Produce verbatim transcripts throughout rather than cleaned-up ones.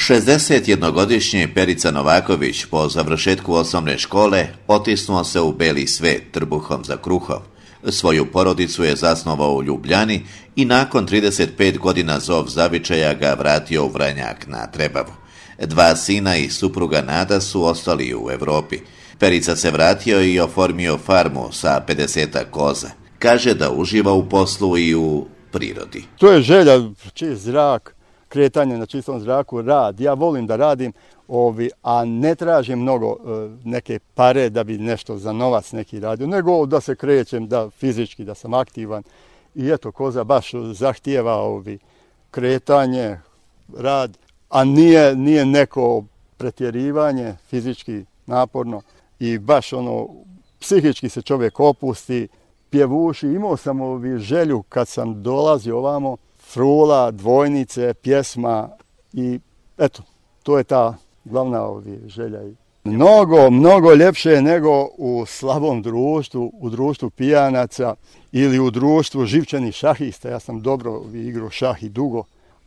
šezdesetjednogodišnji Perica Novaković po završetku osnovne škole otisnuo se u beli svet trbuhom za kruhom. Svoju porodicu je zasnovao u Ljubljani i nakon trideset pet godina zov zavičaja ga vratio u Vranjak na Trebavu. Dva sina i supruga Nada su ostali u Europi. Perica se vratio i oformio farmu sa pedesetak koza. Kaže da uživa u poslu i u prirodi. To je želja, čist zrak, kretanje na čistom zraku, rad. Ja volim da radim, ovi, a ne tražim mnogo e, neke pare da bi nešto za novac neki radio, nego da se krećem, da fizički, da sam aktivan. I eto, koza baš zahtijeva ovi, kretanje, rad, a nije, nije neko pretjerivanje, fizički naporno i baš ono, psihički se čovjek opusti, pjevuši. Imao sam ovi želju kad sam dolazio ovamo, frula, dvojnice, pjesma i eto, to je ta glavna ovi želja. Mnogo, mnogo ljepše nego u slabom društvu, u društvu pijanaca ili u društvu živčanih šahista. Ja sam dobro igrao šah i dugo,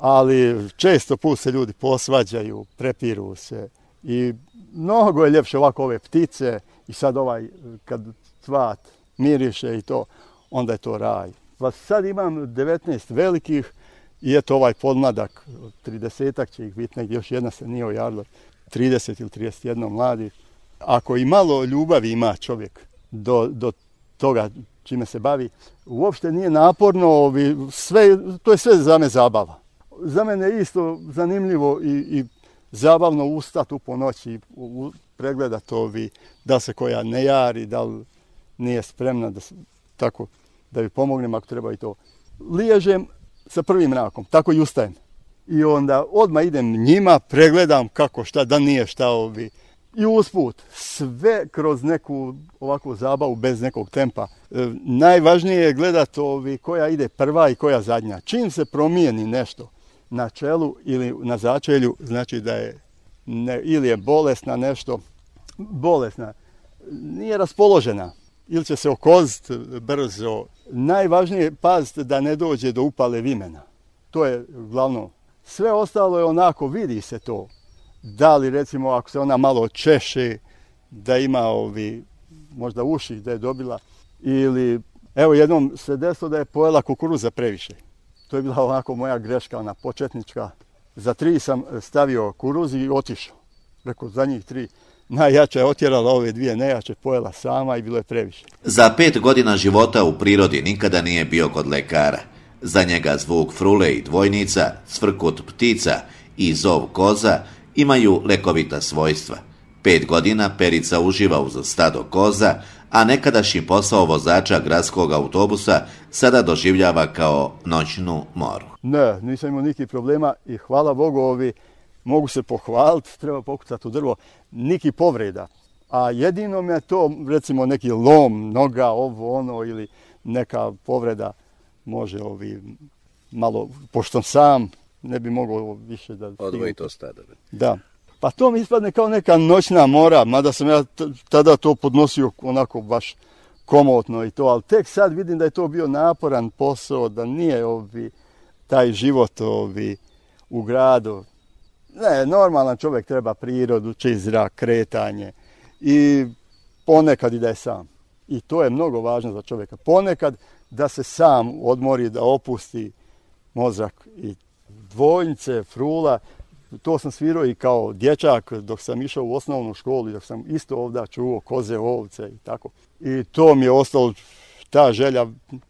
ali često put se ljudi posvađaju, prepiru se i mnogo je ljepše ovako ove ptice i sad ovaj kad cvat miriše i to, onda je to raj. Pa sad imam devetnaest velikih i eto ovaj podmladak, tridesetak će ih biti, negdje još jedna se nije ojavila, trideset ili trideset jedan mladi. Ako i malo ljubavi ima čovjek do, do toga čime se bavi, uopšte nije naporno, sve, to je sve za me zabava. Za mene je isto zanimljivo i, i zabavno ustati u po noći, pregledati ovi, da se koja ne jari, da li nije spremna, da, tako, da bi pomognem ako treba i to. Liježem sa prvim mrakom, tako i ustajem. I onda odmah idem njima, pregledam kako šta, da nije šta ovi. I usput, sve kroz neku ovakvu zabavu bez nekog tempa. E, najvažnije je gledati ovi koja ide prva i koja zadnja. Čim se promijeni nešto na čelu ili na začelju, znači da je ne, ili je bolesna nešto, bolesna, nije raspoložena ili će se okoziti brzo. Najvažnije je paziti da ne dođe do upale vimena. To je glavno. Sve ostalo je onako, vidi se to. Da li recimo ako se ona malo češe, da ima ovi, možda uši da je dobila. Ili evo jednom se desilo da je pojela kukuruza previše. To je bila onako moja greška, ona početnička. Za tri sam stavio kukuruz i otišao. Rekao za njih tri. Najjača je otjerala ove dvije nejače, pojela sama i bilo je previše. Za pet godina života u prirodi nikada nije bio kod lekara. Za njega zvuk frule i dvojnica, cvrkut ptica i zov koza imaju lekovita svojstva. Pet godina Perica uživa uz stado koza, a nekadašnji posao vozača gradskog autobusa sada doživljava kao noćnu moru. Ne, nisam imao nikih problema i hvala Bogu ovi, mogu se pohvaliti, treba pokucati u drvo, niki povreda. A jedino mi je to, recimo, neki lom, noga, ovo, ono, ili neka povreda, može ovi malo, pošto sam, ne bi mogao više da... Odvoji to stado. Da. Pa to mi ispadne kao neka noćna mora, mada sam ja t- tada to podnosio onako baš komotno i to, ali tek sad vidim da je to bio naporan posao, da nije ovi, taj život ovi, u gradu. Ne, normalan čovjek treba prirodu, čist zrak, kretanje i ponekad i da je sam. I to je mnogo važno za čovjeka. Ponekad da se sam odmori, da opusti mozak i dvojnice, frula. To sam svirao i kao dječak dok sam išao u osnovnu školu i dok sam isto ovdje čuvao koze, ovce i tako. I to mi je ostalo, ta želja.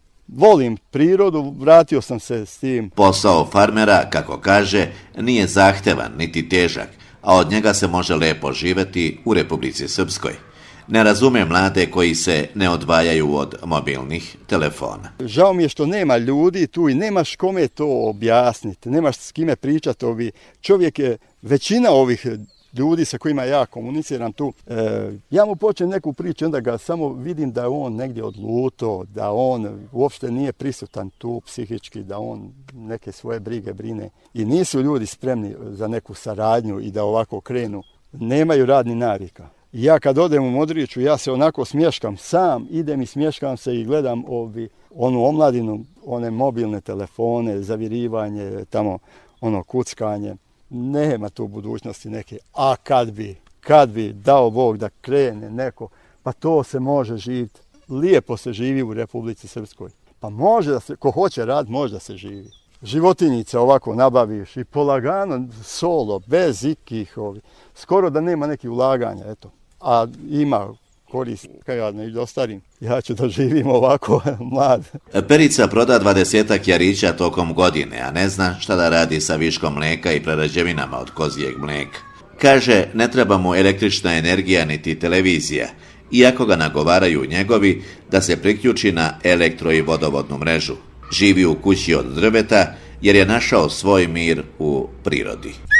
Volim prirodu, vratio sam se s tim. Posao farmera, kako kaže, nije zahtevan niti težak, a od njega se može lepo živjeti u Republici Srpskoj. Ne razume mlade koji se ne odvajaju od mobilnih telefona. Žao mi je što nema ljudi tu i nemaš kome to objasniti, nemaš s kime pričati. Ovi. Čovjek je, većina ovih ljudi sa kojima ja komuniciram tu, e, ja mu počnem neku priču, onda ga samo vidim da je on negdje odluto, da on uopšte nije prisutan tu psihički, da on neke svoje brige brine. I nisu ljudi spremni za neku saradnju i da ovako krenu. Nemaju radni navika. Ja kad odem u Modriću, ja se onako smješkam sam, idem i smješkam se i gledam ovi, onu omladinu, one mobilne telefone, zavirivanje, tamo ono kuckanje. nema tu budućnosti neke. A kad bi, kad bi dao Bog da krene neko, pa to se može živjeti. Lijepo se živi u Republici Srpskoj. Pa može da se, ko hoće rad, može da se živi. Životinjice ovako nabaviš i polagano, solo, bez ikih ovi. Skoro da nema nekih ulaganja, eto. A ima korist, kaj ja ne dostarim. Ja ću da živim ovako mlad. Perica proda dvadesetak jarića tokom godine, a ne zna šta da radi sa viškom mlijeka i prerađevinama od kozijeg mlijeka. Kaže, ne treba mu električna energija niti televizija, iako ga nagovaraju njegovi da se priključi na elektro i vodovodnu mrežu. Živi u kući od drveta jer je našao svoj mir u prirodi.